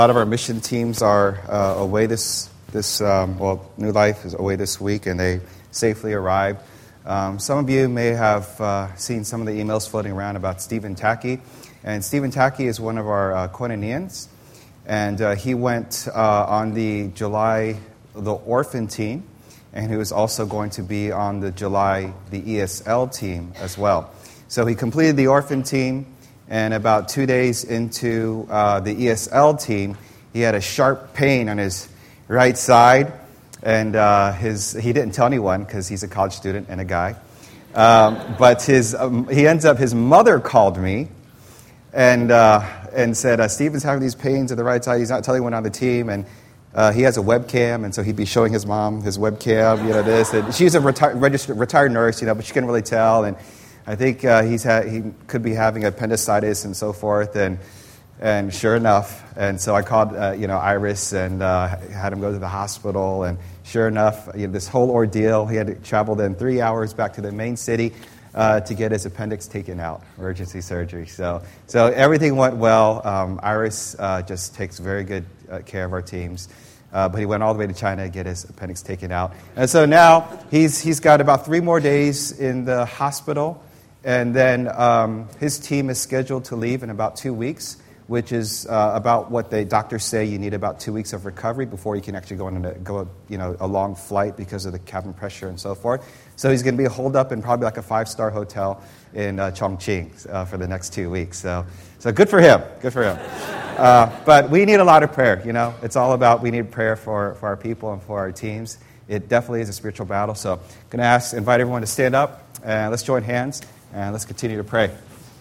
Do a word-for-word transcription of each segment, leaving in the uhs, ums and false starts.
A lot of our mission teams are uh, away this, this um, well, New Life is away this week, and they safely arrived. Um, some of you may have uh, seen some of the emails floating around about Stephen Tacky. And Stephen Tacky is one of our uh, Koinonians, and uh, he went uh, on the July, the orphan team, and he was also going to be on the July, the E S L team as well. So he completed the orphan team. And about two days into uh, the E S L team, he had a sharp pain on his right side. And uh, his he didn't tell anyone because he's a college student and a guy. Um, but his um, he ends up, his mother called me and uh, and said, uh, Stephen's having these pains at the right side. He's not telling anyone on the team. And uh, he has a webcam. And so he'd be showing his mom his webcam, you know, this. And she's a reti- registered, retired nurse, you know, but she couldn't really tell. And I think uh, he's had, he could be having appendicitis and so forth, and and sure enough, and so I called uh, you know Iris and uh, had him go to the hospital, and sure enough, you know, this whole ordeal, he had to travel then three hours back to the main city uh, to get his appendix taken out, emergency surgery. So so everything went well. Um, Iris uh, just takes very good uh, care of our teams. Uh, but he went all the way to China to get his appendix taken out. And so now he's he's got about three more days in the hospital. And then um, his team is scheduled to leave in about two weeks, which is uh, about what the doctors say you need about two weeks of recovery before you can actually go on a, go, you know, a long flight because of the cabin pressure and so forth. So he's going to be holed up in probably like a five-star hotel in uh, Chongqing uh, for the next two weeks. So, so good for him. Good for him. Uh, but we need a lot of prayer. You know, it's all about we need prayer for, for our people and for our teams. It definitely is a spiritual battle. So I'm going to ask, invite everyone to stand up and let's join hands. And let's continue to pray.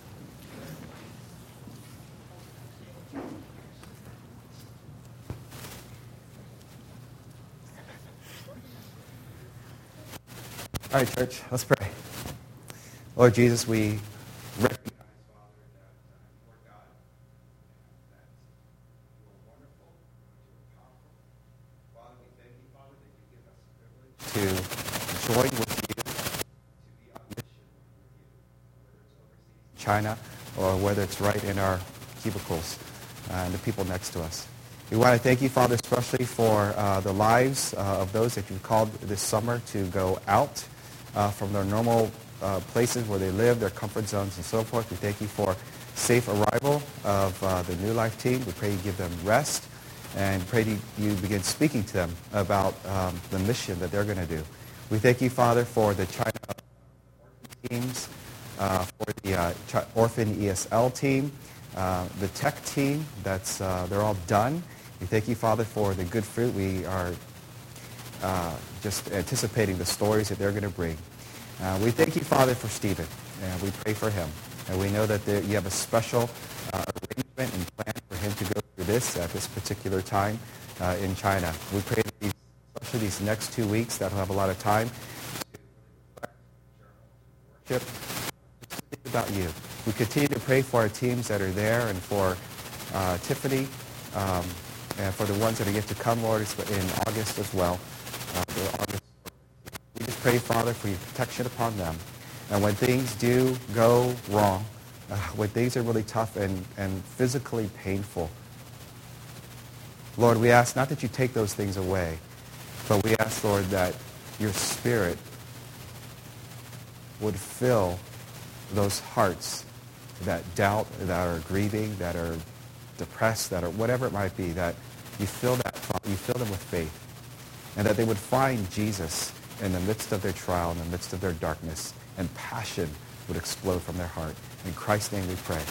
All right, church, let's pray. Lord Jesus, we recognize, Father, that uh, you are God, and that you are wonderful, you are powerful. Father, we thank you, Father, that you give us the privilege to join with you, to be on mission with you, whether it's overseas in China or whether it's right in our cubicles uh, and the people next to us. We want to thank you, Father, especially for uh, the lives uh, of those that you've called this summer to go out uh, from their normal uh, places where they live, their comfort zones and so forth. We thank you for safe arrival of uh, the New Life team. We pray you give them rest and pray you begin speaking to them about um, the mission that they're going to do. We thank you, Father, for the China orphan teams, uh, for the uh, Ch- orphan E S L team, uh, the tech team. That's uh, they're all done. We thank you, Father, for the good fruit. We are uh, just anticipating the stories that they're going to bring. Uh, we thank you, Father, for Stephen, and we pray for him. And we know that there, you have a special uh, arrangement and plan for him to go through this at this particular time uh, in China. We pray that these, especially these next two weeks, that he'll have a lot of time to worship, to think about you. We continue to pray for our teams that are there and for uh, Tiffany, um, and for the ones that are yet to come, Lord, in August as well. Uh, August. We just pray, Father, for your protection upon them. And when things do go wrong, uh, when things are really tough and, and physically painful, Lord, we ask not that you take those things away, but we ask, Lord, that your Spirit would fill those hearts that doubt, that are grieving, that are depressed, that are whatever it might be, that you fill that, you fill them with faith, and that they would find Jesus in the midst of their trial, in the midst of their darkness, and passion would explode from their heart. In Christ's name we pray.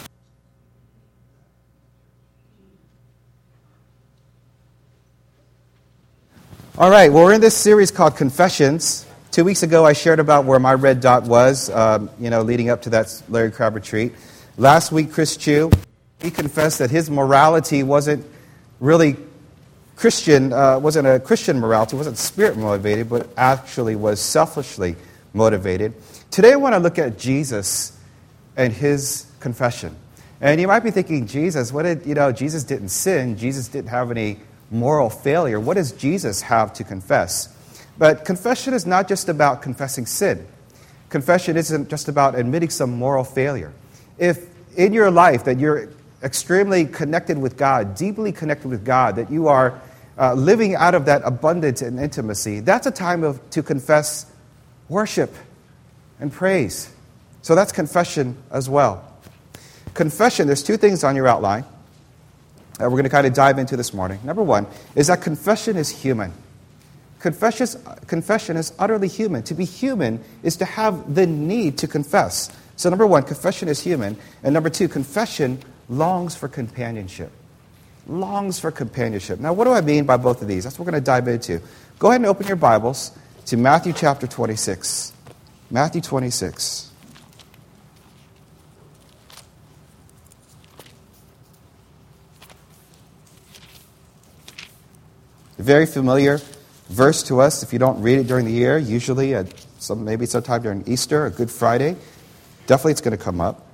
All right, well, we're in this series called Confessions. Two weeks ago, I shared about where my red dot was, um, you know, leading up to that Larry Crabb retreat. Last week, Chris Chu, he confessed that his morality wasn't really Christian, uh, wasn't a Christian morality, wasn't spirit motivated, but actually was selfishly motivated. Today I want to look at Jesus and his confession. And you might be thinking, Jesus, what did, you know, Jesus didn't sin, Jesus didn't have any moral failure. What does Jesus have to confess? But confession is not just about confessing sin. Confession isn't just about admitting some moral failure. If in your life that you're extremely connected with God, deeply connected with God, that you are uh, living out of that abundance and intimacy, that's a time of to confess worship and praise. So that's confession as well. Confession, there's two things on your outline that we're going to kind of dive into this morning. Number one is that confession is human. Confession is, confession is utterly human. To be human is to have the need to confess. So number one, confession is human. And number two, confession longs for companionship. Longs for companionship. Now, what do I mean by both of these? That's what we're going to dive into. Go ahead and open your Bibles to Matthew chapter twenty-six. Matthew twenty-six. A very familiar verse to us if you don't read it during the year, usually at some, maybe sometime during Easter or Good Friday. Definitely it's going to come up.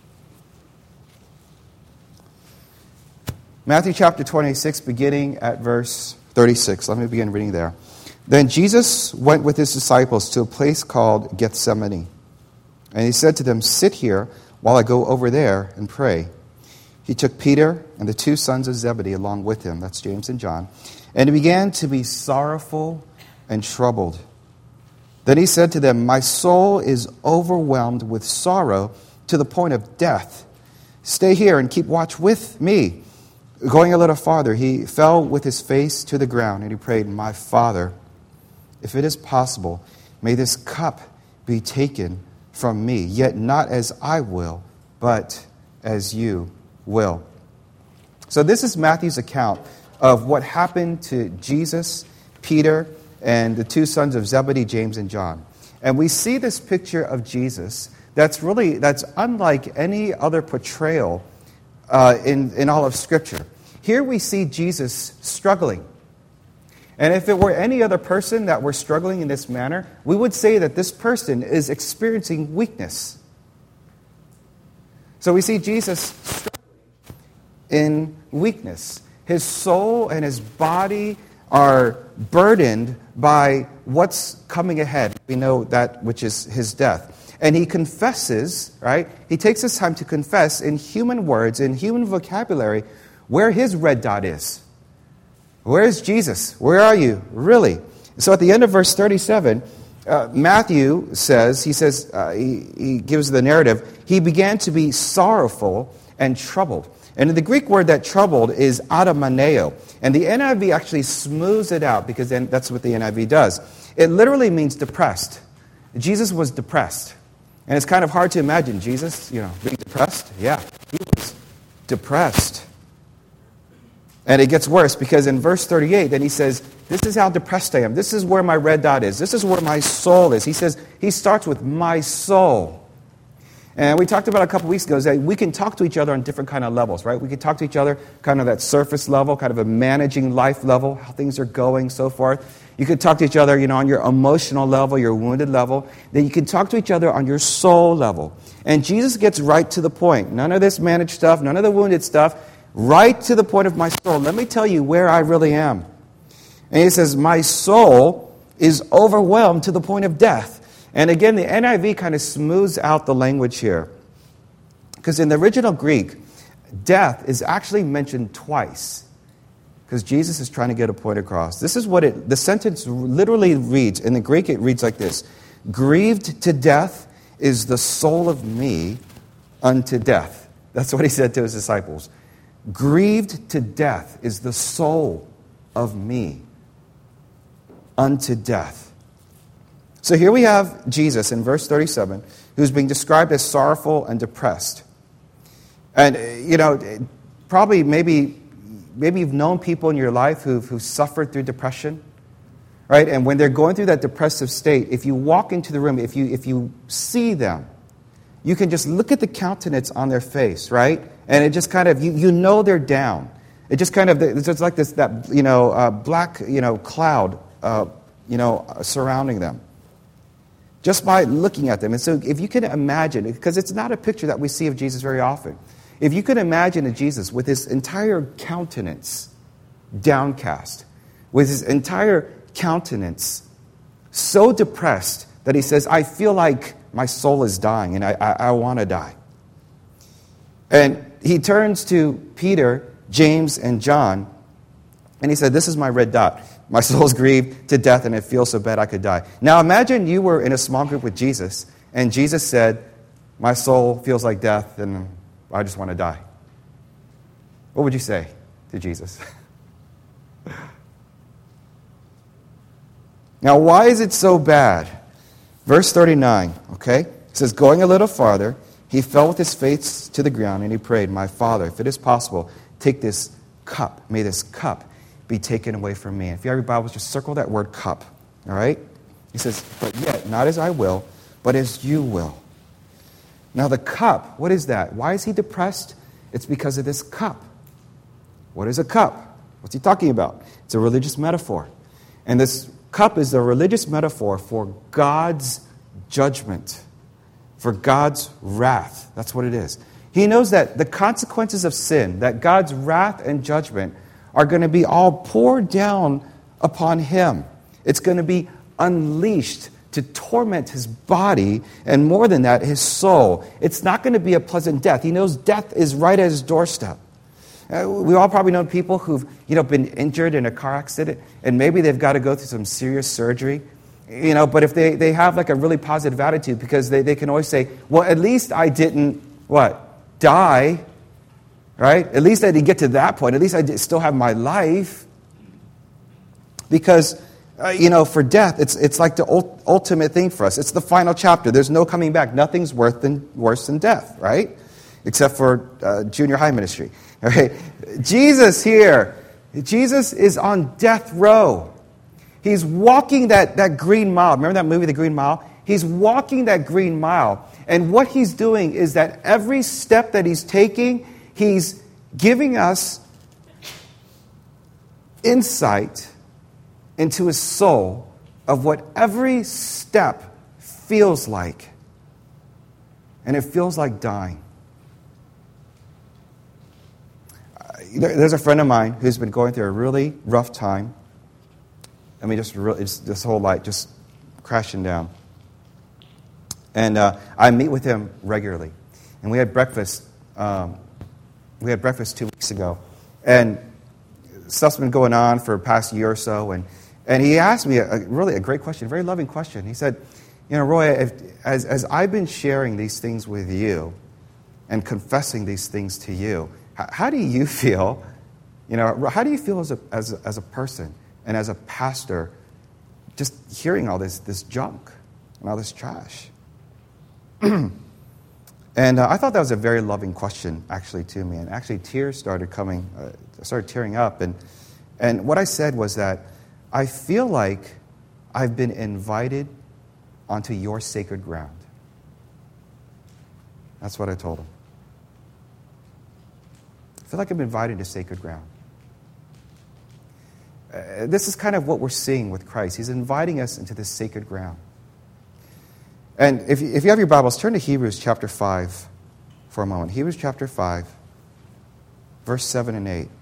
Matthew chapter twenty-six, beginning at verse thirty-six. Let me begin reading there. Then Jesus went with his disciples to a place called Gethsemane. And he said to them, "Sit here while I go over there and pray." He took Peter and the two sons of Zebedee along with him, that's James and John, and he began to be sorrowful and troubled. Then he said to them, "My soul is overwhelmed with sorrow to the point of death. Stay here and keep watch with me." Going a little farther, he fell with his face to the ground and he prayed, "My Father, if it is possible, may this cup be taken from me, yet not as I will, but as you will." So this is Matthew's account of what happened to Jesus, Peter, and the two sons of Zebedee, James and John. And we see this picture of Jesus that's really, that's unlike any other portrayal uh, in, in all of Scripture. Here we see Jesus struggling. And if it were any other person that were struggling in this manner, we would say that this person is experiencing weakness. So we see Jesus struggling in weakness. His soul and his body are burdened by what's coming ahead. We know that which is his death. And he confesses, right? He takes his time to confess in human words, in human vocabulary, where his red dot is. Where is Jesus? Where are you? Really? So at the end of verse thirty-seven, uh, Matthew says, he says, uh, he, he gives the narrative, he began to be sorrowful and troubled. And the Greek word that troubled is adamaneo. And the N I V actually smooths it out because then that's what the N I V does. It literally means depressed. Jesus was depressed. And it's kind of hard to imagine Jesus, you know, being depressed. Yeah, he was depressed. And it gets worse because in verse thirty-eight, then he says, "This is how depressed I am. This is where my red dot is. This is where my soul is." He says, he starts with my soul. And we talked about a couple weeks ago is that we can talk to each other on different kind of levels, right? We can talk to each other kind of that surface level, kind of a managing life level, how things are going, so forth. You could talk to each other, you know, on your emotional level, your wounded level. Then you can talk to each other on your soul level. And Jesus gets right to the point. None of this managed stuff, none of the wounded stuff. Right to the point of my soul. Let me tell you where I really am. And he says, my soul is overwhelmed to the point of death. And again, the N I V kind of smooths out the language here. Because in the original Greek, death is actually mentioned twice. Because Jesus is trying to get a point across. This is what it, the sentence literally reads. In the Greek, it reads like this. Grieved to death is the soul of me unto death. That's what he said to his disciples. Grieved to death is the soul of me unto death. So here we have Jesus in verse thirty-seven, who's being described as sorrowful and depressed. And, you know, probably maybe, maybe you've known people in your life who've, who've suffered through depression, right? And when they're going through that depressive state, if you walk into the room, if you if you see them, you can just look at the countenance on their face, right? And it just kind of, you, you know they're down. It just kind of, it's just like this, that, you know, uh, black, you know, cloud, uh, you know, surrounding them. Just by looking at them. And so if you can imagine, because it's not a picture that we see of Jesus very often. If you could imagine a Jesus with his entire countenance downcast, with his entire countenance so depressed that he says, I feel like my soul is dying and I, I, I want to die. And he turns to Peter, James, and John, and he said, this is my red dot. My soul's grieved to death, and it feels so bad I could die. Now imagine you were in a small group with Jesus, and Jesus said, my soul feels like death, and I just want to die. What would you say to Jesus? Now, why is it so bad? Verse thirty-nine, okay? It says, going a little farther, he fell with his face to the ground, and he prayed, my Father, if it is possible, take this cup. May this cup be taken away from me. If you have your Bibles, just circle that word cup, all right? He says, but yet, not as I will, but as you will. Now the cup, what is that? Why is he depressed? It's because of this cup. What is a cup? What's he talking about? It's a religious metaphor. And this cup is a religious metaphor for God's judgment, for God's wrath. That's what it is. He knows that the consequences of sin, that God's wrath and judgment are going to be all poured down upon him. It's going to be unleashed to torment his body, and more than that, his soul. It's not going to be a pleasant death. He knows death is right at his doorstep. Uh, we all probably know people who've you know been injured in a car accident, and maybe they've got to go through some serious surgery. You know, but if they, they have like a really positive attitude, because they, they can always say, well, at least I didn't, what, die, right? At least I didn't get to that point. At least I did still have my life. Because, uh, you know, for death, it's it's like the ult- ultimate thing for us. It's the final chapter. There's no coming back. Nothing's worse than, worse than death, right? Except for uh, junior high ministry. All right? Jesus here, Jesus is on death row. He's walking that, that green mile. Remember that movie, The Green Mile? He's walking that green mile. And what he's doing is that every step that he's taking, he's giving us insight into his soul of what every step feels like. And it feels like dying. Uh, there's a friend of mine who's been going through a really rough time. I mean, just really, it's this whole life just crashing down. And uh, I meet with him regularly. And we had breakfast. Um, we had breakfast two weeks ago. And stuff's been going on for the past year or so. And, and he asked me a, a really a great question, a very loving question. He said, you know, Roy, if, as, as I've been sharing these things with you and confessing these things to you, how, how do you feel? You know, how do you feel as a, as a, as a person? And as a pastor, just hearing all this this junk and all this trash. and uh, I thought that was a very loving question, actually, to me. And actually, tears started coming. Uh, I started tearing up. And, and what I said was that I feel like I've been invited onto your sacred ground. That's what I told him. I feel like I've been invited to sacred ground. Uh, this is kind of what we're seeing with Christ. He's inviting us into this sacred ground. And if you, if you have your Bibles, turn to Hebrews chapter five for a moment. Hebrews chapter five, verse seven and eight.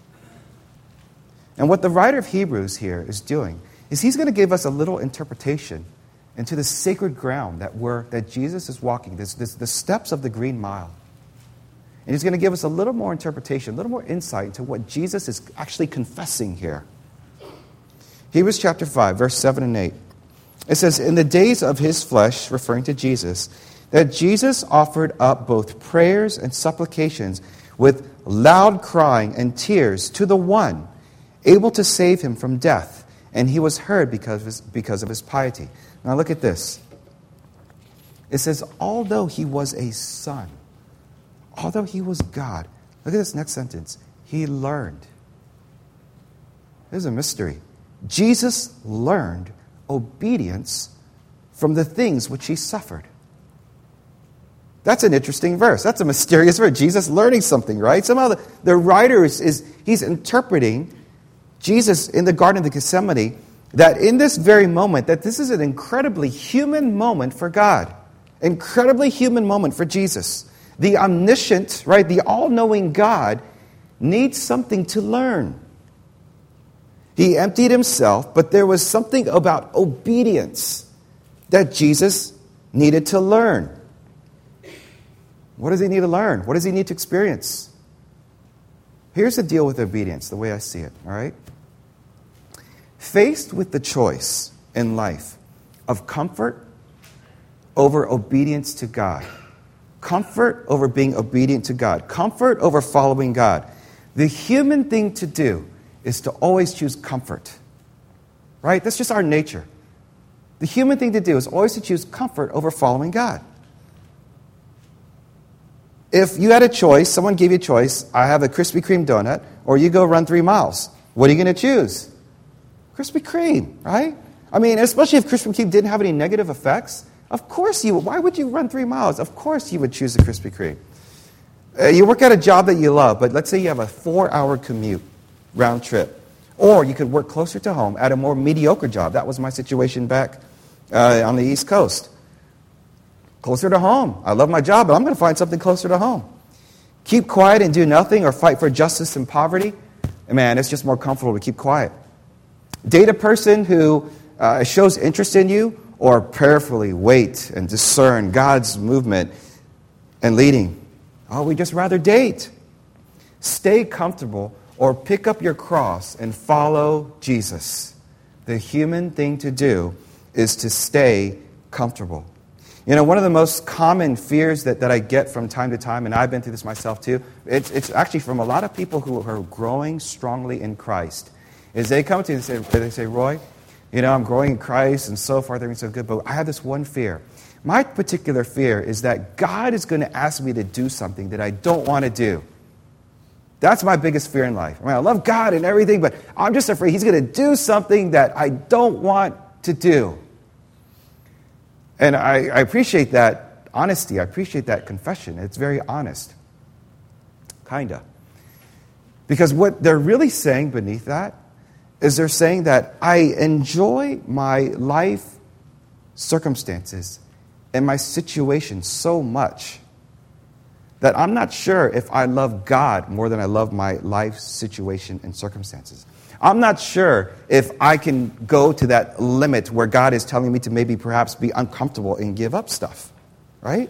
And what the writer of Hebrews here is doing is he's going to give us a little interpretation into the sacred ground that we're, that Jesus is walking, this, this, the steps of the Green Mile. And he's going to give us a little more interpretation, a little more insight into what Jesus is actually confessing here. Hebrews chapter five, verse seven and eight. It says, in the days of his flesh, referring to Jesus, that Jesus offered up both prayers and supplications with loud crying and tears to the one able to save him from death. And he was heard because of his, because of his piety. Now look at this. It says, although he was a son, although he was God, look at this next sentence. He learned. There's a mystery. Jesus learned obedience from the things which he suffered. That's an interesting verse. That's a mysterious verse. Jesus learning something, right? Somehow the, the writer is, is he's interpreting Jesus in the Garden of Gethsemane, that in this very moment, that this is an incredibly human moment for God. Incredibly human moment for Jesus. The omniscient, right, the all-knowing God needs something to learn. He emptied himself, but there was something about obedience that Jesus needed to learn. What does he need to learn? What does he need to experience? Here's the deal with obedience, the way I see it, all right? Faced with the choice in life of comfort over obedience to God, comfort over being obedient to God, comfort over following God, the human thing to do is to always choose comfort, right? That's just our nature. The human thing to do is always to choose comfort over following God. If you had a choice, someone gave you a choice, I have a Krispy Kreme donut, or you go run three miles. What are you going to choose? Krispy Kreme, right? I mean, especially if Krispy Kreme didn't have any negative effects, of course you would. Why would you run three miles? Of course you would choose a Krispy Kreme. Uh, you work at a job that you love, but let's say you have a four-hour commute, round trip. Or you could work closer to home at a more mediocre job. That was my situation back uh, on the East Coast. Closer to home. I love my job, but I'm going to find something closer to home. Keep quiet and do nothing or fight for justice and poverty. And man, it's just more comfortable to keep quiet. Date a person who uh, shows interest in you, or prayerfully wait and discern God's movement and leading. Oh, we just rather date. Stay comfortable or pick up your cross and follow Jesus. The human thing to do is to stay comfortable. You know, one of the most common fears that, that I get from time to time, and I've been through this myself too, it's, it's actually from a lot of people who are growing strongly in Christ, is they come to you and say, they say, Roy, you know, I'm growing in Christ and so far, everything's so good, but I have this one fear. My particular fear is that God is going to ask me to do something that I don't want to do. That's my biggest fear in life. I mean, I love God and everything, but I'm just afraid He's going to do something that I don't want to do. And I, I appreciate that honesty. I appreciate that confession. It's very honest. Kinda. Because what they're really saying beneath that is they're saying that I enjoy my life circumstances and my situation so much that I'm not sure if I love God more than I love my life situation and circumstances. I'm not sure if I can go to that limit where God is telling me to maybe perhaps be uncomfortable and give up stuff, right?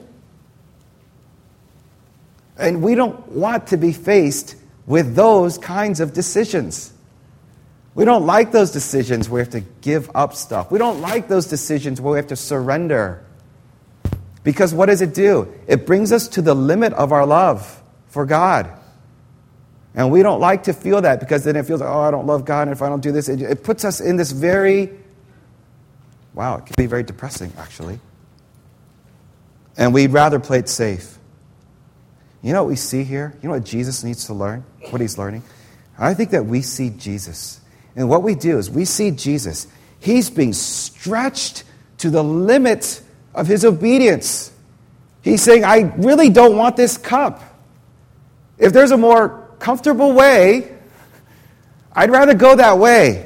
And we don't want to be faced with those kinds of decisions. We don't like those decisions where we have to give up stuff. We don't like those decisions where we have to surrender. Because what does it do? It brings us to the limit of our love for God. And we don't like to feel that, because then it feels like, oh, I don't love God, and if I don't do this, it, it puts us in this very, wow, it can be very depressing, actually. And we'd rather play it safe. You know what we see here? You know what Jesus needs to learn? What He's learning? I think that we see Jesus. And what we do is we see Jesus. He's being stretched to the limit of His obedience. He's saying, I really don't want this cup. If there's a more comfortable way, I'd rather go that way.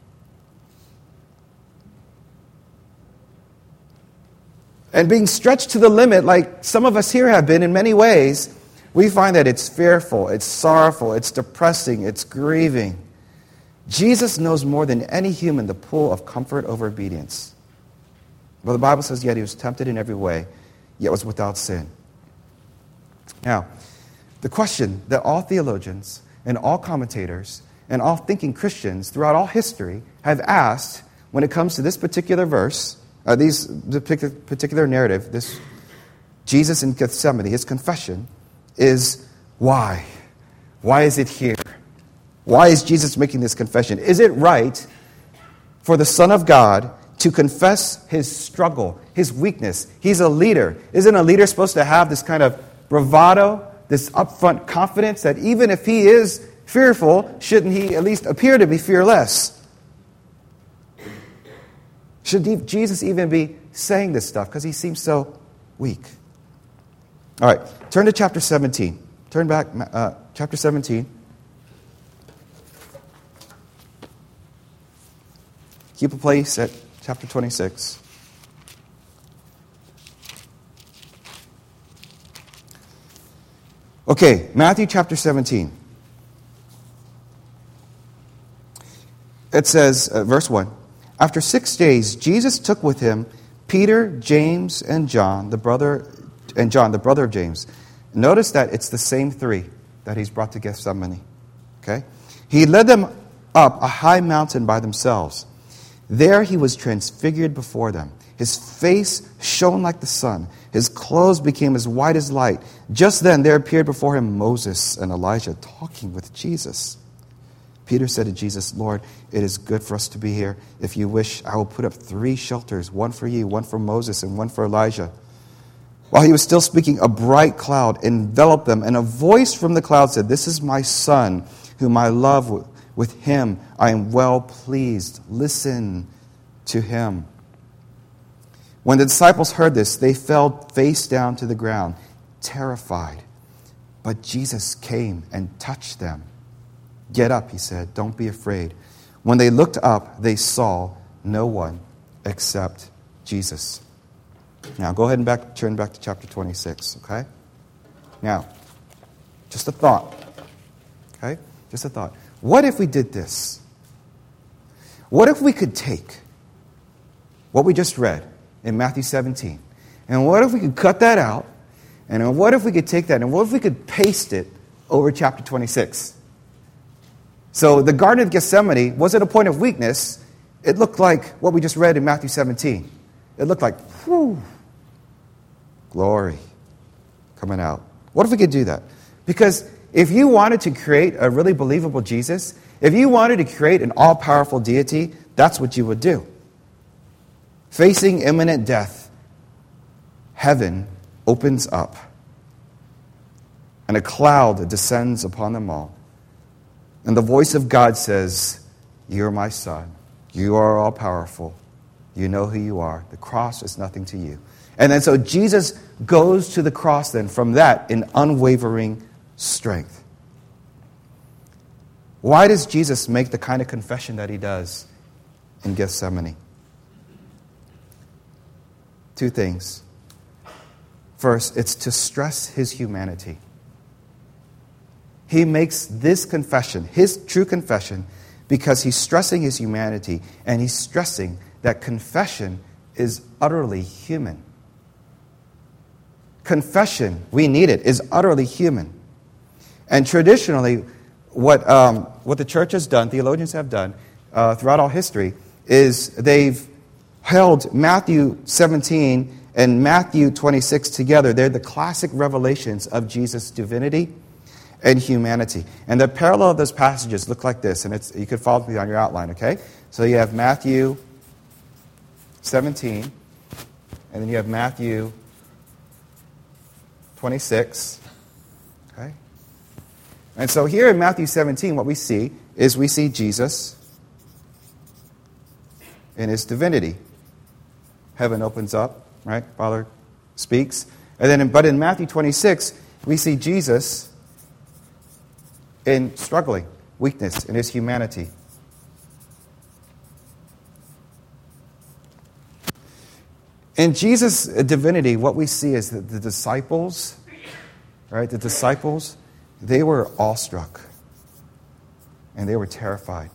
And being stretched to the limit, like some of us here have been in many ways, we find that it's fearful, it's sorrowful, it's depressing, it's grieving. Jesus knows more than any human the pull of comfort over obedience. Well, the Bible says, yet He was tempted in every way, yet was without sin. Now, the question that all theologians and all commentators and all thinking Christians throughout all history have asked when it comes to this particular verse, uh, these the particular narrative, this Jesus in Gethsemane, His confession, is why? Why is it here? Why is Jesus making this confession? Is it right for the Son of God to confess His struggle, His weakness? He's a leader. Isn't a leader supposed to have this kind of bravado, this upfront confidence that even if he is fearful, shouldn't he at least appear to be fearless? Should Jesus even be saying this stuff? Because He seems so weak. All right, turn to chapter seventeen. Turn back, uh, chapter seventeen. Keep a place at chapter twenty-six. Okay, Matthew chapter seventeen. It says, uh, verse one, after six days, Jesus took with Him Peter, James, and John, the brother, and John, the brother of James, Notice that it's the same three that he's brought to Gethsemane. Okay? He led them up a high mountain by themselves. There he was transfigured before them. His face shone like the sun. His clothes became as white as light. Just then there appeared before him Moses and Elijah talking with Jesus. Peter said to Jesus, Lord, it is good for us to be here. If you wish, I will put up three shelters, one for you, one for Moses, and one for Elijah. While he was still speaking, a bright cloud enveloped them, and a voice from the cloud said, This is my son, whom I love. With him I am well pleased. Listen to him. When the disciples heard this, they fell face down to the ground, terrified. But Jesus came and touched them. Get up, he said. Don't be afraid. When they looked up, they saw no one except Jesus. Now, go ahead and back, turn back to chapter twenty-six, okay? Now, just a thought, okay? Just a thought. What if we did this? What if we could take what we just read in Matthew seventeen, and what if we could cut that out, and what if we could take that, and what if we could paste it over chapter twenty-six? So the Garden of Gethsemane wasn't a point of weakness. It looked like what we just read in Matthew seventeen. It looked like, whew, glory coming out. What if we could do that? Because if you wanted to create a really believable Jesus, if you wanted to create an all-powerful deity, that's what you would do. Facing imminent death, heaven opens up, and a cloud descends upon them all. And the voice of God says, "You're my son. You are all-powerful. You know who you are. The cross is nothing to you." And then so Jesus goes to the cross then from that in unwavering strength. Why does Jesus make the kind of confession that he does in Gethsemane? Two things. First, it's to stress his humanity. He makes this confession, his true confession, because he's stressing his humanity, and he's stressing that confession is utterly human. Confession, we need it, is utterly human. And traditionally, what um, what the church has done, theologians have done, uh, throughout all history, is they've held Matthew seventeen and Matthew twenty-six together. They're the classic revelations of Jesus' divinity and humanity. And the parallel of those passages look like this, and it's you could follow me on your outline, okay? So you have Matthew seventeen, and then you have Matthew twenty-six, okay? And so here in Matthew seventeen, what we see is we see Jesus in his divinity. Heaven opens up, right? Father speaks. And then, in, but in Matthew twenty-six, we see Jesus in struggling, weakness, in his humanity. In Jesus' divinity, what we see is that the disciples, right, the disciples, they were awestruck and they were terrified.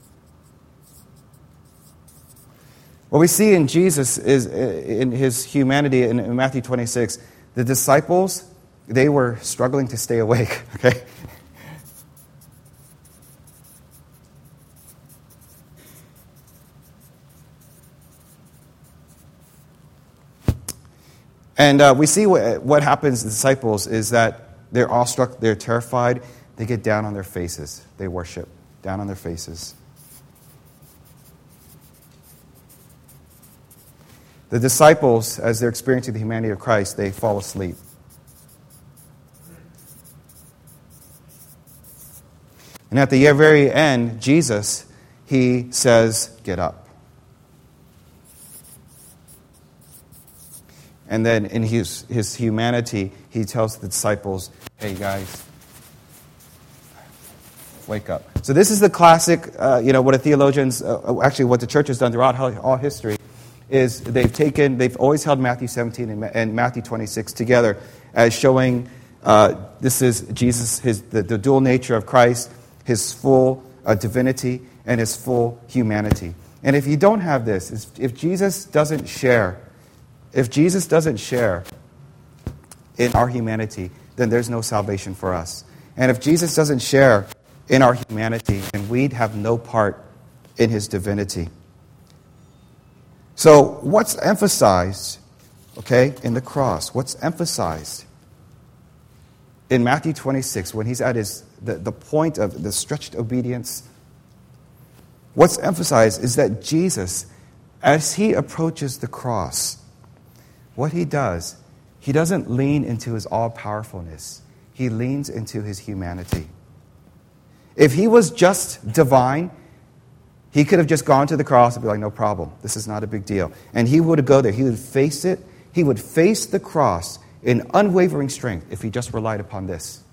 What we see in Jesus is in his humanity in Matthew twenty-six, the disciples, they were struggling to stay awake, okay? And uh, we see what, what happens to the disciples is that they're awestruck, they're terrified, they get down on their faces. They worship, down on their faces. The disciples, as they're experiencing the humanity of Christ, they fall asleep. And at the very end, Jesus, he says, "Get up." And then in his, his humanity, he tells the disciples, "Hey guys, wake up." So this is the classic, uh, you know, what a theologians, uh, actually what the church has done throughout all history, is they've taken, they've always held Matthew seventeen and, and Matthew twenty-six together as showing uh, this is Jesus, his the, the dual nature of Christ, his full uh, divinity and his full humanity. And if you don't have this, if Jesus doesn't share, if Jesus doesn't share in our humanity, then there's no salvation for us. And if Jesus doesn't share in our humanity, then we'd have no part in his divinity. So what's emphasized, okay, in the cross? What's emphasized in Matthew twenty-six when he's at his the, the point of the stretched obedience? What's emphasized is that Jesus, as he approaches the cross, what he does, he doesn't lean into his all-powerfulness. He leans into his humanity. If he was just divine, he could have just gone to the cross and be like, no problem. This is not a big deal. And he would go there. He would face it. He would face the cross in unwavering strength if he just relied upon this.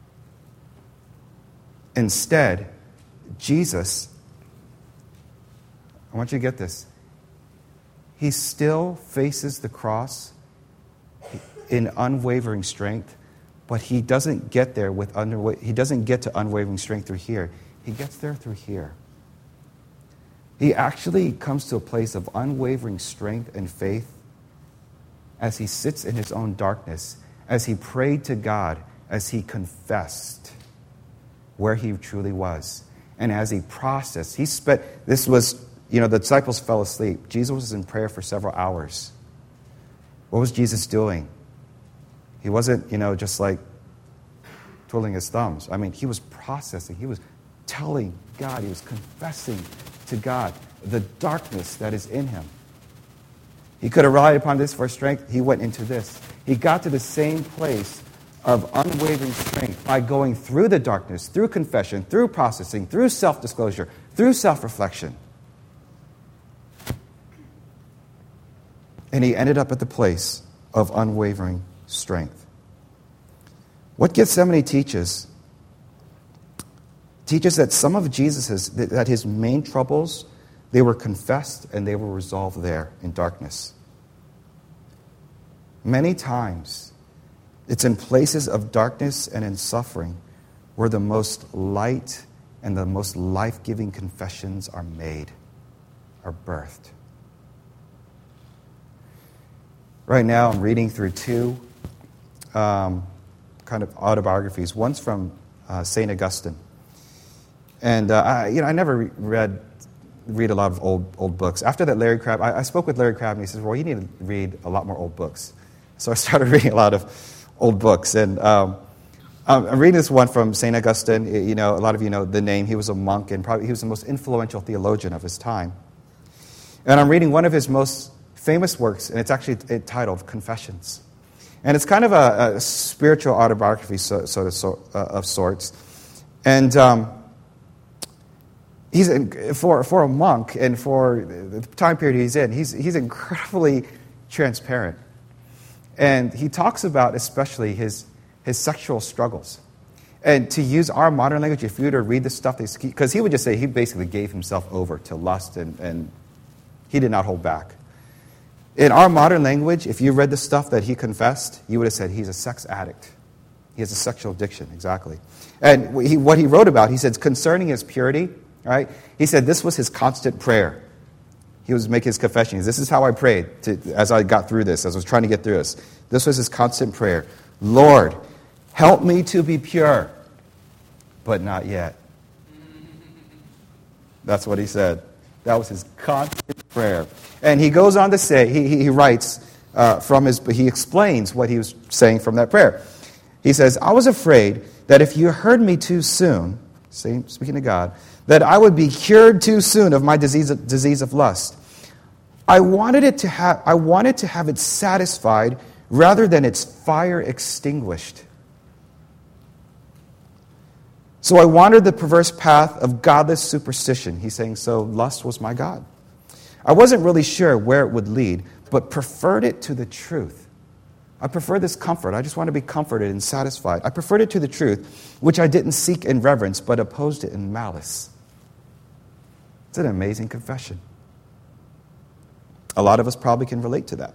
Instead, Jesus, I want you to get this. He still faces the cross in unwavering strength, but he doesn't get there with unwa- he doesn't get to unwavering strength through here. He gets there through here. He actually comes to a place of unwavering strength and faith as he sits in his own darkness, as he prayed to God, as he confessed where he truly was, and as he processed. He spent, this was, you know, the disciples fell asleep. Jesus was in prayer for several hours. What was Jesus doing? He wasn't, you know, just like twiddling his thumbs. I mean, he was processing. He was telling God. He was confessing to God the darkness that is in him. He could have relied upon this for strength. He went into this. He got to the same place of unwavering strength by going through the darkness, through confession, through processing, through self-disclosure, through self-reflection. And he ended up at the place of unwavering strength. What Gethsemane teaches teaches that some of Jesus's, that his main troubles, they were confessed and they were resolved there in darkness. Many times, it's in places of darkness and in suffering where the most light and the most life-giving confessions are made, are birthed. Right now, I'm reading through two um, kind of autobiographies. One's from uh, Saint Augustine. And, uh, I, you know, I never re- read read a lot of old old books. After that, Larry Crabb, I, I spoke with Larry Crabb, and he says, well, you need to read a lot more old books. So I started reading a lot of old books. And um, I'm reading this one from Saint Augustine. You know, a lot of you know the name. He was a monk, and probably he was the most influential theologian of his time. And I'm reading one of his most famous works, and it's actually titled Confessions. And it's kind of a, a spiritual autobiography so, so to, so, uh, of sorts. And um, he's in, for for a monk and for the time period he's in, he's he's incredibly transparent. And he talks about especially his his sexual struggles. And to use our modern language, if you were to read the stuff, because he would just say he basically gave himself over to lust, and, and he did not hold back. In our modern language, if you read the stuff that he confessed, you would have said he's a sex addict. He has a sexual addiction, exactly. And he, what he wrote about, he said, concerning his purity, right? He said this was his constant prayer. He was making his confessions. This is how I prayed to, as I got through this, as I was trying to get through this. This was his constant prayer. Lord, help me to be pure, but not yet. That's what he said. That was his constant prayer. And he goes on to say, he, he, he writes uh, from his, he explains what he was saying from that prayer. He says, I was afraid that if you heard me too soon, speaking to God, that I would be cured too soon of my disease, disease of lust. I wanted it to have, I wanted to have it satisfied rather than its fire extinguished. So I wandered the perverse path of godless superstition. He's saying, so lust was my God. I wasn't really sure where it would lead, but preferred it to the truth. I prefer this comfort. I just want to be comforted and satisfied. I preferred it to the truth, which I didn't seek in reverence, but opposed it in malice. It's an amazing confession. A lot of us probably can relate to that.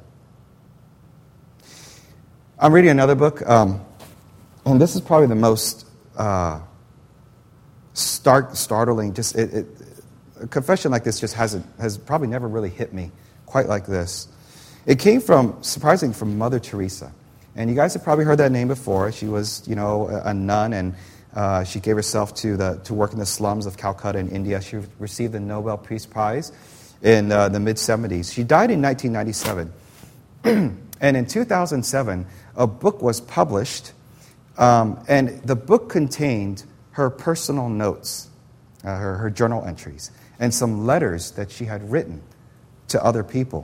I'm reading another book, um, and this is probably the most uh, stark, startling. Just it, it, a confession like this just hasn't has probably never really hit me quite like this. It came from, surprisingly, from Mother Teresa. And you guys have probably heard that name before. She was, you know, a, a nun, and uh, she gave herself to the to work in the slums of Calcutta in India. She received the Nobel Peace Prize in uh, the mid-seventies. She died in nineteen ninety-seven. And in two thousand seven, a book was published, um, and the book contained her personal notes, uh, her, her journal entries, and some letters that she had written to other people.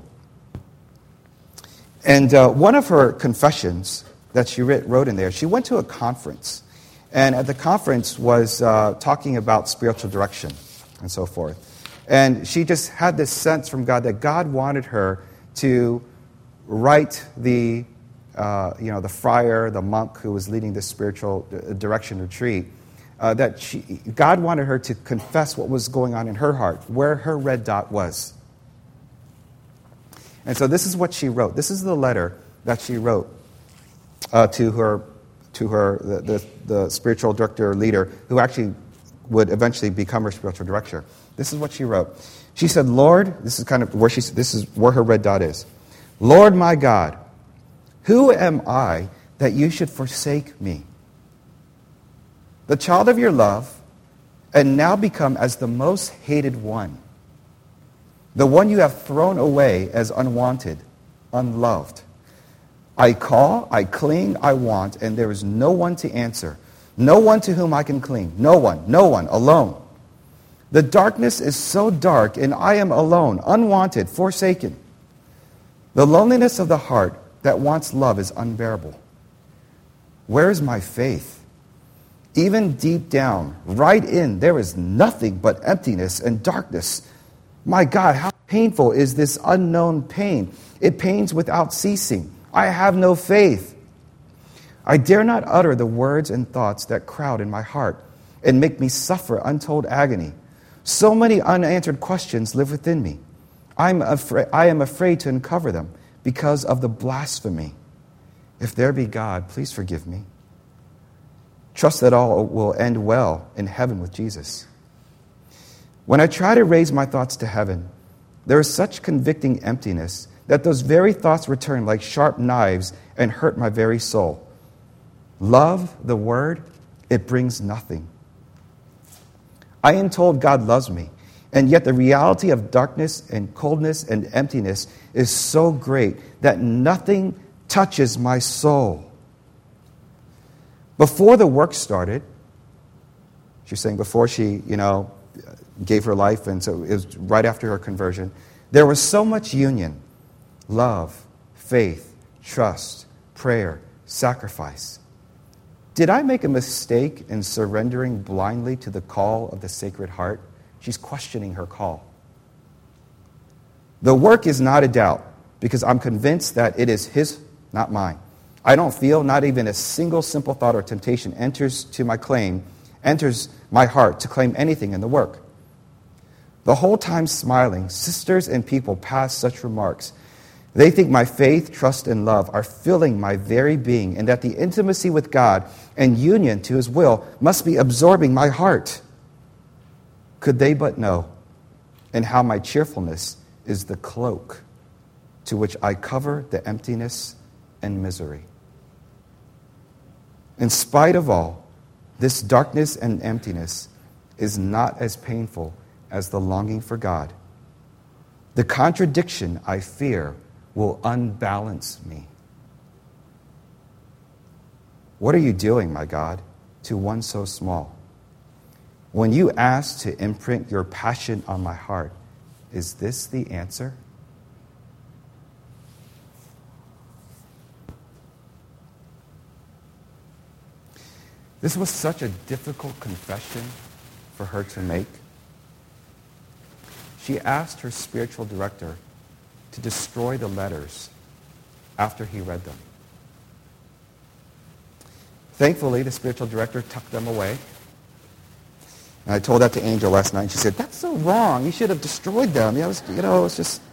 And uh, one of her confessions that she writ, wrote in there, she went to a conference, and at the conference was uh, talking about spiritual direction and so forth. And she just had this sense from God that God wanted her to write the, uh, you know, the friar, the monk who was leading this spiritual direction retreat, uh, that she, God wanted her to confess what was going on in her heart, where her red dot was. And so this is what she wrote. This is the letter that she wrote uh, to her, to her the, the, the spiritual director or leader who actually would eventually become her spiritual director. This is what she wrote. She said, Lord, this is kind of where she, this is where her red dot is. Lord my God, who am I that you should forsake me? The child of your love, and now become as the most hated one. The one you have thrown away as unwanted, unloved. I call, I cling, I want, and there is no one to answer. No one to whom I can cling. No one, no one, alone. The darkness is so dark, and I am alone, unwanted, forsaken. The loneliness of the heart that wants love is unbearable. Where is my faith? Even deep down, right in, there is nothing but emptiness and darkness. My God, how painful is this unknown pain? It pains without ceasing. I have no faith. I dare not utter the words and thoughts that crowd in my heart and make me suffer untold agony. So many unanswered questions live within me. I'm afraid, I am afraid to uncover them because of the blasphemy. If there be God, please forgive me. Trust that all will end well in heaven with Jesus. When I try to raise my thoughts to heaven, there is such convicting emptiness that those very thoughts return like sharp knives and hurt my very soul. Love, the word, it brings nothing. I am told God loves me, and yet the reality of darkness and coldness and emptiness is so great that nothing touches my soul. Before the work started, she's saying before she, you know, gave her life, and so it was right after her conversion, there was so much union, love, faith, trust, prayer, sacrifice. Did I make a mistake in surrendering blindly to the call of the Sacred Heart? She's questioning her call. The work is not a doubt, because I'm convinced that it is His, not mine. I don't feel not even a single simple thought or temptation enters to my claim, enters my heart to claim anything in the work. The whole time smiling, sisters and people pass such remarks. They think my faith, trust, and love are filling my very being, and that the intimacy with God and union to His will must be absorbing my heart. Could they but know, and how my cheerfulness is the cloak to which I cover the emptiness and misery. In spite of all, this darkness and emptiness is not as painful as the longing for God. The contradiction I fear will unbalance me. What are you doing, my God, to one so small? When you ask to imprint your passion on my heart, is this the answer? This was such a difficult confession for her to make. She asked her spiritual director to destroy the letters after he read them. Thankfully, the spiritual director tucked them away. And I told that to Angel last night, and she said, "That's so wrong. You should have destroyed them. You know, it was, you know, it's just..."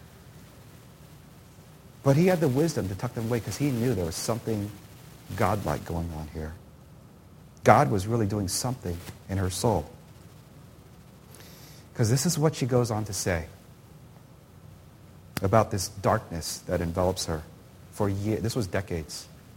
But he had the wisdom to tuck them away because he knew there was something godlike going on here. God was really doing something in her soul. Because this is what she goes on to say about this darkness that envelops her for years. This was decades.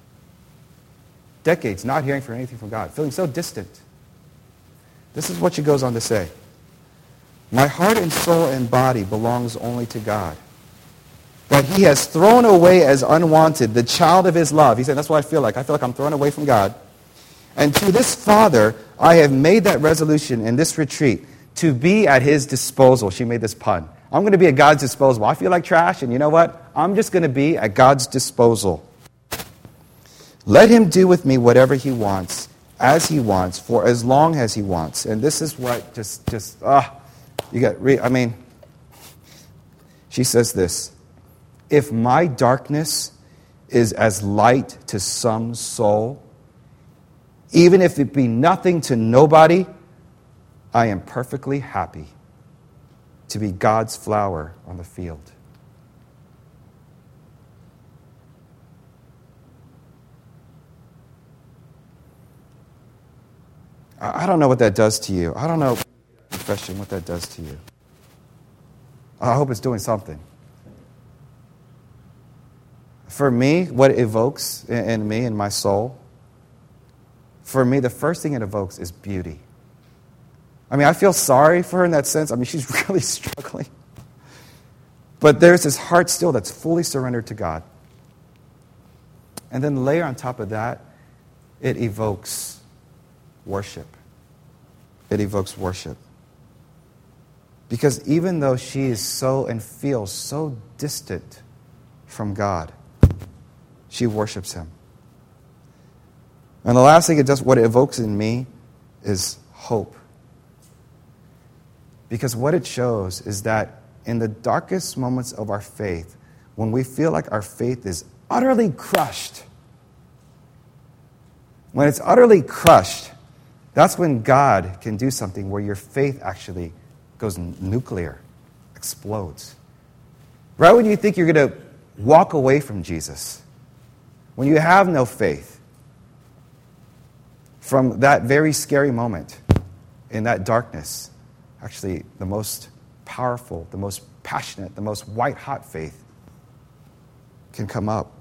decades not hearing from anything from God, feeling so distant. This is what she goes on to say. My heart and soul and body belongs only to God. But he has thrown away as unwanted the child of his love. He said, that's what I feel like. I feel like I'm thrown away from God. And to this father, I have made that resolution in this retreat to be at his disposal. She made this pun. I'm going to be at God's disposal. I feel like trash, and you know what? I'm just going to be at God's disposal. Let him do with me whatever he wants, as he wants, for as long as he wants. And this is what just, just, ah, you got, re- I mean, she says this, if my darkness is as light to some soul, even if it be nothing to nobody, I am perfectly happy to be God's flower on the field. I don't know what that does to you. I don't know, confession, what that does to you. I hope it's doing something. For me, what it evokes in me, in my soul, for me, the first thing it evokes is beauty. I mean, I feel sorry for her in that sense. I mean, she's really struggling. But there's this heart still that's fully surrendered to God. And then layer on top of that, it evokes worship. It evokes worship. Because even though she is so and feels so distant from God, she worships him. And the last thing it does, what it evokes in me, is hope. Because what it shows is that in the darkest moments of our faith, when we feel like our faith is utterly crushed, when it's utterly crushed, that's when God can do something where your faith actually goes nuclear, explodes. Right when you think you're going to walk away from Jesus, when you have no faith, from that very scary moment in that darkness, actually the most powerful, the most passionate, the most white-hot faith can come up.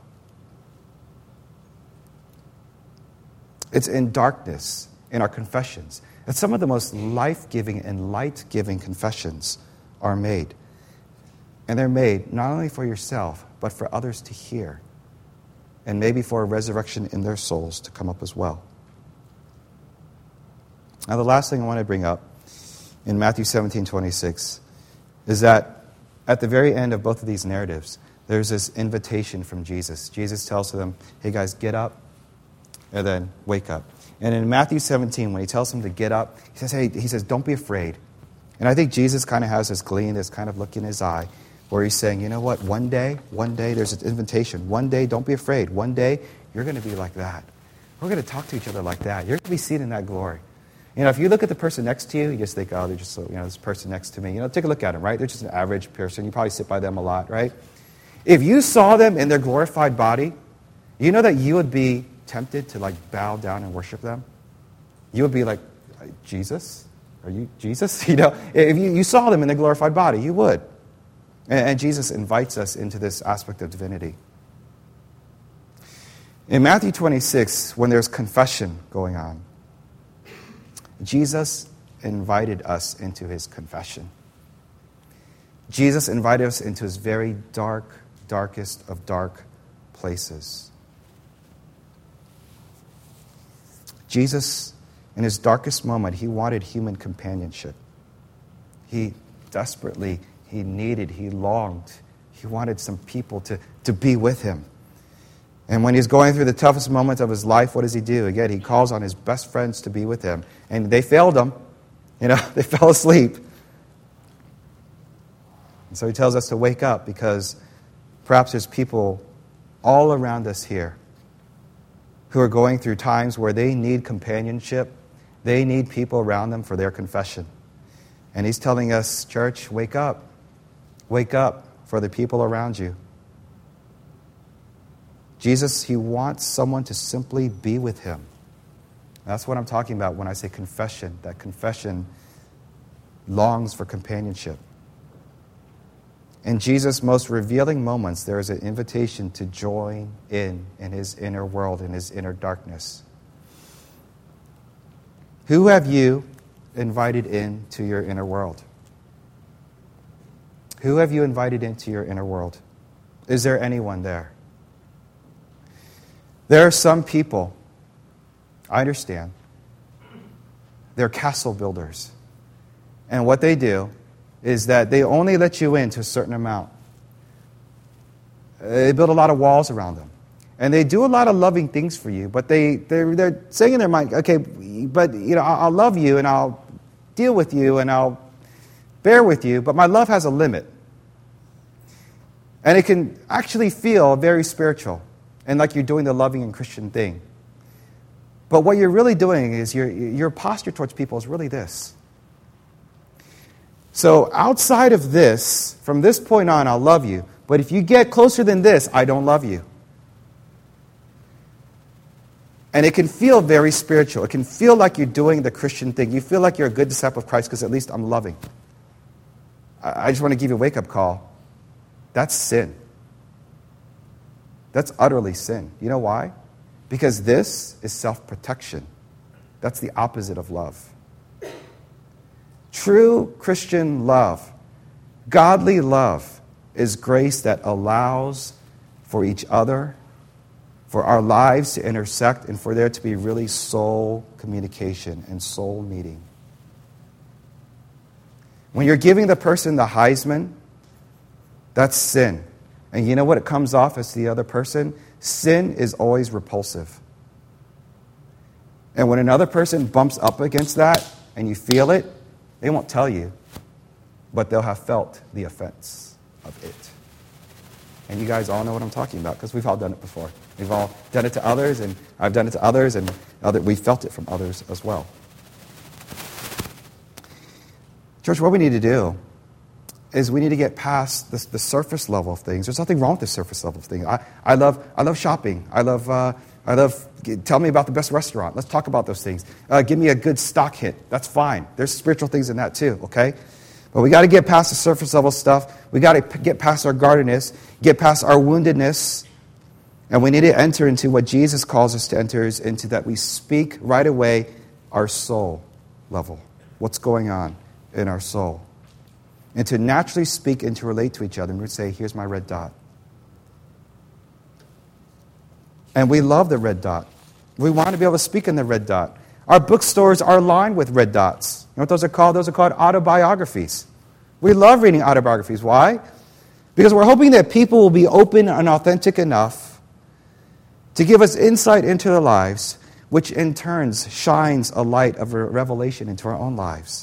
It's in darkness, in our confessions, that some of the most life-giving and light-giving confessions are made. And they're made not only for yourself, but for others to hear. And maybe for a resurrection in their souls to come up as well. Now, the last thing I want to bring up in Matthew seventeen twenty-six is that at the very end of both of these narratives, there's this invitation from Jesus. Jesus tells them, hey guys, get up, and then wake up. And in Matthew seventeen, when he tells them to get up, he says, hey, he says, don't be afraid. And I think Jesus kind of has this gleam, this kind of look in his eye, where he's saying, you know what, one day, one day, there's an invitation. One day, don't be afraid. One day, you're going to be like that. We're going to talk to each other like that. You're going to be seen in that glory. You know, if you look at the person next to you, you just think, oh, they're just, so, you know, this person next to me. You know, take a look at them, right? They're just an average person. You probably sit by them a lot, right? If you saw them in their glorified body, you know that you would be tempted to, like, bow down and worship them? You would be like, Jesus? Are you Jesus? You know, if you, you saw them in their glorified body, you would. And, and Jesus invites us into this aspect of divinity. In Matthew twenty-six, when there's confession going on, Jesus invited us into his confession. Jesus invited us into his very dark, darkest of dark places. Jesus, in his darkest moment, he wanted human companionship. He desperately, he needed, he longed, he wanted some people to, to be with him. And when he's going through the toughest moments of his life, what does he do? Again, he calls on his best friends to be with him. And they failed him. You know, they fell asleep. And so he tells us to wake up because perhaps there's people all around us here who are going through times where they need companionship. They need people around them for their confession. And he's telling us, church, wake up. Wake up for the people around you. Jesus, he wants someone to simply be with him. That's what I'm talking about when I say confession. That confession longs for companionship. In Jesus' most revealing moments, there is an invitation to join in in his inner world, in his inner darkness. Who have you invited into your inner world? Who have you invited into your inner world? Is there anyone there? There are some people, I understand, they're castle builders. And what they do is that they only let you in to a certain amount. They build a lot of walls around them. And they do a lot of loving things for you, but they, they're, they're saying in their mind, okay, but you know, I'll, I'll love you and I'll deal with you and I'll bear with you, but my love has a limit. And it can actually feel very spiritual and like you're doing the loving and Christian thing. But what you're really doing is your, your posture towards people is really this. So outside of this, from this point on, I'll love you. But if you get closer than this, I don't love you. And it can feel very spiritual. It can feel like you're doing the Christian thing. You feel like you're a good disciple of Christ because at least I'm loving. I just want to give you a wake-up call. That's sin. That's utterly sin. You know why? Because this is self-protection. That's the opposite of love. True Christian love, godly love, is grace that allows for each other, for our lives to intersect, and for there to be really soul communication and soul meeting. When you're giving the person the Heisman, that's sin. And you know what it comes off as to the other person? Sin is always repulsive. And when another person bumps up against that, and you feel it, they won't tell you, but they'll have felt the offense of it. And you guys all know what I'm talking about, because we've all done it before. We've all done it to others, and I've done it to others, and other, we've felt it from others as well. Church, what we need to do is we need to get past this, the surface level of things. There's nothing wrong with the surface level of things. I, I love I love shopping. I love uh, I love. Tell me about the best restaurant. Let's talk about those things. Uh, give me a good stock hit. That's fine. There's spiritual things in that too. Okay, but we got to get past the surface level stuff. We got to p- get past our guardedness, get past our woundedness, and we need to enter into what Jesus calls us to enter into. That we speak right away our soul level. What's going on in our soul? And to naturally speak and to relate to each other. And we'd say, here's my red dot. And we love the red dot. We want to be able to speak in the red dot. Our bookstores are lined with red dots. You know what those are called? Those are called autobiographies. We love reading autobiographies. Why? Because we're hoping that people will be open and authentic enough to give us insight into their lives, which in turn shines a light of a revelation into our own lives.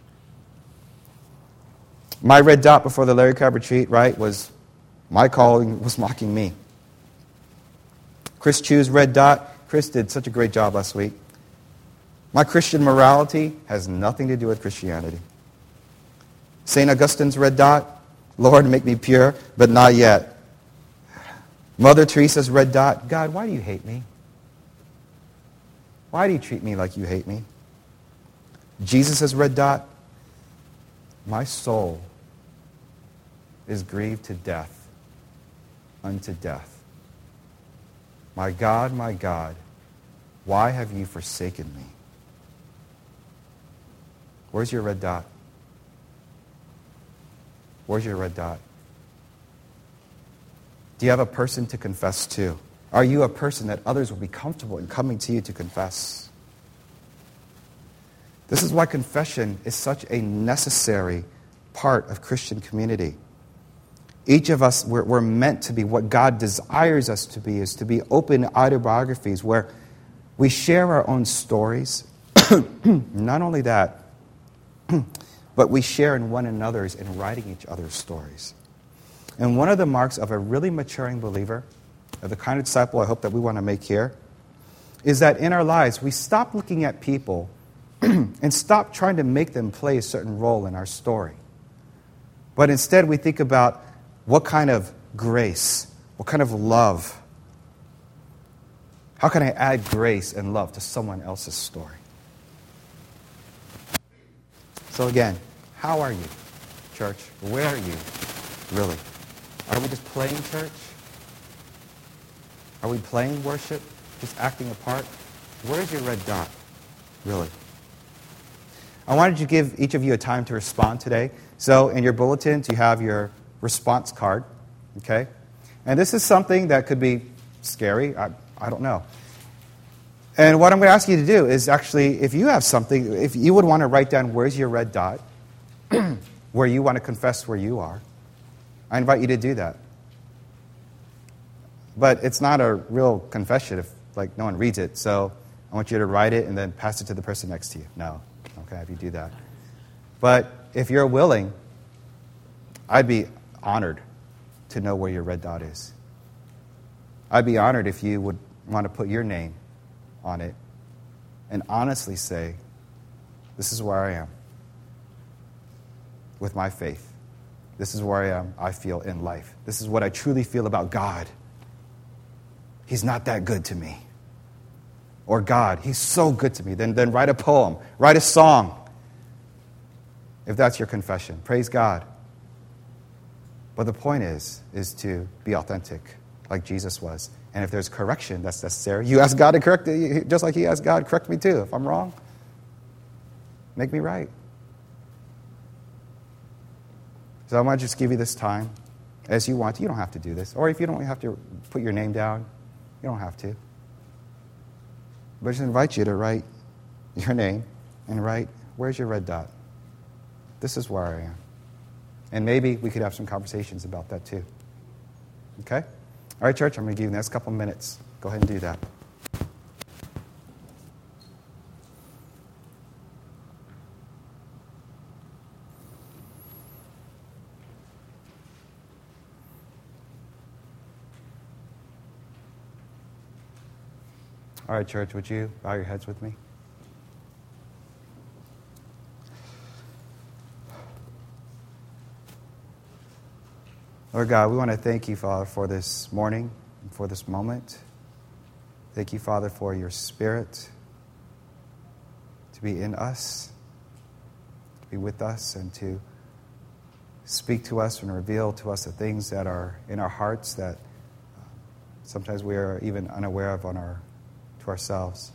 My red dot before the Larry Crabb retreat, right, was my calling was mocking me. Chris Chu's red dot. Chris did such a great job last week. My Christian morality has nothing to do with Christianity. Saint Augustine's red dot. Lord, make me pure, but not yet. Mother Teresa's red dot. God, why do you hate me? Why do you treat me like you hate me? Jesus' red dot. My soul is grieved to death, unto death. My God, my God, why have you forsaken me? Where's your red dot? Where's your red dot? Do you have a person to confess to? Are you a person that others will be comfortable in coming to you to confess? This is why confession is such a necessary part of Christian community. Each of us, we're, we're meant to be what God desires us to be, is to be open autobiographies where we share our own stories. Not only that, but we share in one another's in writing each other's stories. And one of the marks of a really maturing believer, of the kind of disciple I hope that we want to make here, is that in our lives we stop looking at people and stop trying to make them play a certain role in our story. But instead we think about what kind of grace, what kind of love, how can I add grace and love to someone else's story? So again, how are you, church? Where are you, really? Are we just playing church? Are we playing worship? Just acting a part? Where's your red dot, really? I wanted to give each of you a time to respond today. So in your bulletins, you have your response card, okay? And this is something that could be scary. I, I don't know. And what I'm going to ask you to do is actually, if you have something, if you would want to write down where's your red dot, where you want to confess where you are, I invite you to do that. But it's not a real confession if, like, no one reads it. So I want you to write it and then pass it to the person next to you. No. Okay, if you do that. But if you're willing, I'd be honored to know where your red dot is. I'd be honored if you would want to put your name on it and honestly say, this is where I am with my faith. This is where I am, I feel in life. This is what I truly feel about God. He's not that good to me. Or God, he's so good to me. Then, then write a poem, write a song, if that's your confession. Praise God. But the point is, is to be authentic, like Jesus was. And if there's correction that's necessary, you ask God to correct it, just like he asked God, correct me too. If I'm wrong, make me right. So I want to just give you this time as you want to. You don't have to do this. Or if you don't have to put your name down, you don't have to. But I just invite you to write your name and write, where's your red dot? This is where I am. And maybe we could have some conversations about that too. Okay? All right, church, I'm going to give you the next couple minutes. Go ahead and do that. All right, church, would you bow your heads with me? Lord God, we want to thank you, Father, for this morning and for this moment. Thank you, Father, for your Spirit to be in us, to be with us, and to speak to us and reveal to us the things that are in our hearts that sometimes we are even unaware of on our to ourselves.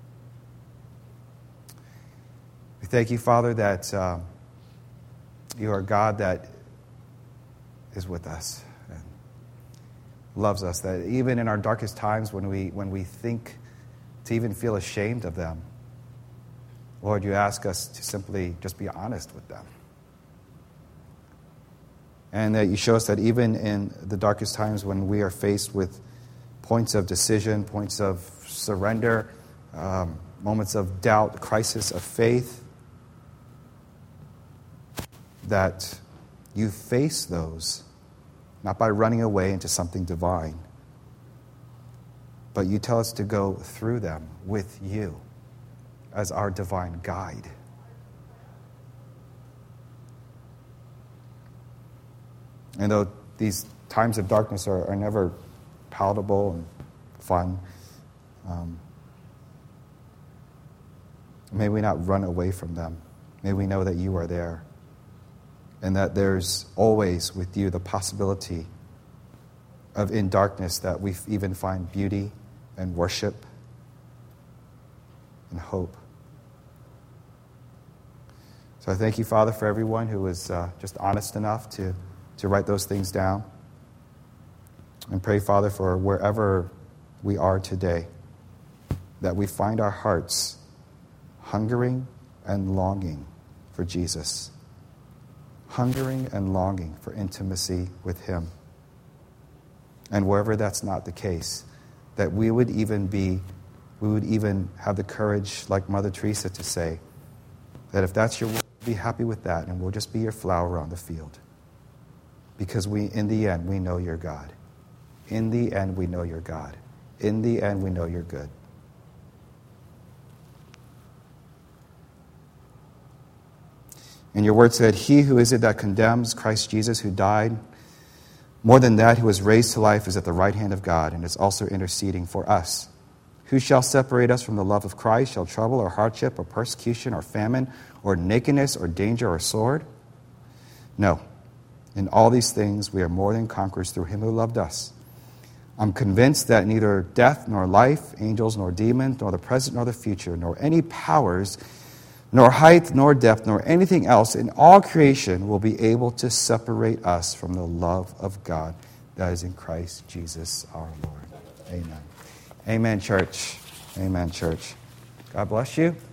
We thank you, Father, that um, you are God that is with us and loves us, that even in our darkest times when we when we think to even feel ashamed of them, Lord, you ask us to simply just be honest with them. And that you show us that even in the darkest times when we are faced with points of decision, points of surrender, um, moments of doubt, crisis of faith, that you face those not by running away into something divine, but you tell us to go through them with you as our divine guide. And though these times of darkness are, are never palatable and fun, um, may we not run away from them. May we know that you are there, and that there's always with you the possibility of in darkness that we even find beauty and worship and hope. So I thank you, Father, for everyone who was uh, just honest enough to, to write those things down. And pray, Father, for wherever we are today, that we find our hearts hungering and longing for Jesus. Hungering and longing for intimacy with him. And wherever that's not the case, that we would even be, we would even have the courage, like Mother Teresa, to say that if that's your will, be happy with that, and we'll just be your flower on the field. Because we, in the end, we know you're God. In the end, we know you're God. In the end, we know you're good. And your word said, he who is it that condemns, Christ Jesus, who died, more than that, who was raised to life, is at the right hand of God and is also interceding for us. Who shall separate us from the love of Christ? Shall trouble or hardship or persecution or famine or nakedness or danger or sword? No. In all these things we are more than conquerors through him who loved us. I'm convinced that neither death nor life, angels nor demons, nor the present nor the future, nor any powers, nor height, nor depth, nor anything else in all creation will be able to separate us from the love of God that is in Christ Jesus our Lord. Amen. Amen, church. Amen, church. God bless you.